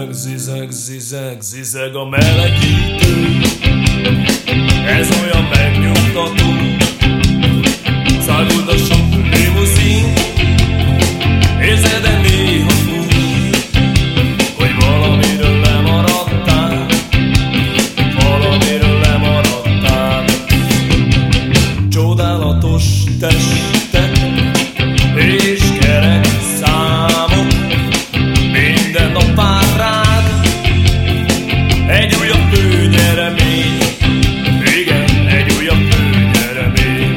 Zizeg, zizeg, zizeg, zizeg a melegítő. Ez olyan megnyugtató. Száguld a sok limuzin. Érzed-e néha úgy, hogy valamiről lemaradtál? Valamiről lemaradtál. Csodálatos testek és kerek számok, minden nap vár rád egy újabb főnyeremény. Igen, egy újabb főnyeremény.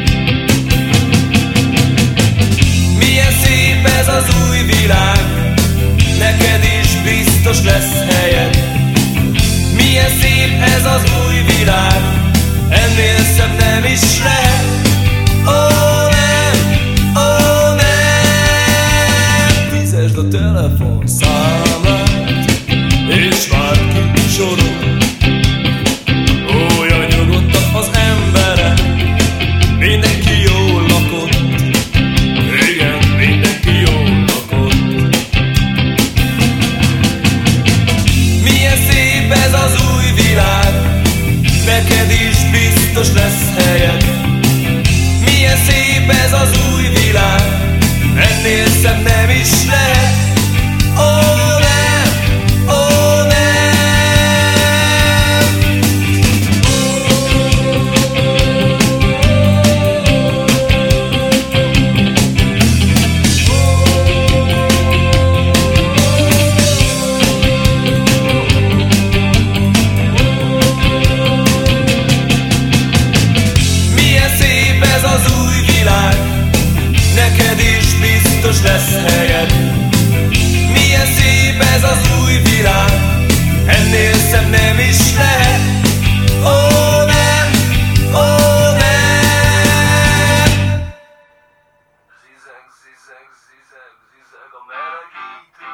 Milyen szép ez az új világ, neked is biztos lesz helyed. Milyen szép ez az új világ, ennél szebb nem is lehet. Ó nem, ó nem. Fizesd a telefonszámlát, és várd ki sorod. Olyan nyugodtak az emberek, mindenki jól lakott. Igen, mindenki jól lakott. Milyen szép ez az új világ, neked is biztos lesz helyed. Milyen szép ez az új világ, ennél szebb nem is lehet. Ó nem, ó nem. Milyen szép ez az új világ, neked is biztos lesz helyed. Milyen szép ez az új világ, ennél szebb nem is lehet. Ó nem, ó nem. Zizeg, zizeg, zizeg, zizeg a melegítő.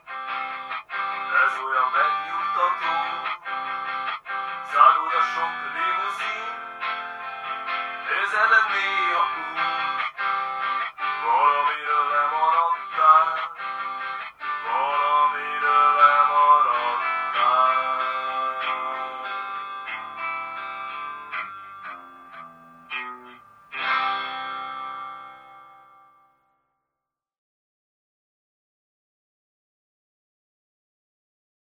Ez olyan megnyugtató. Száguld a sok limuzin. Érzed-e néha úgy,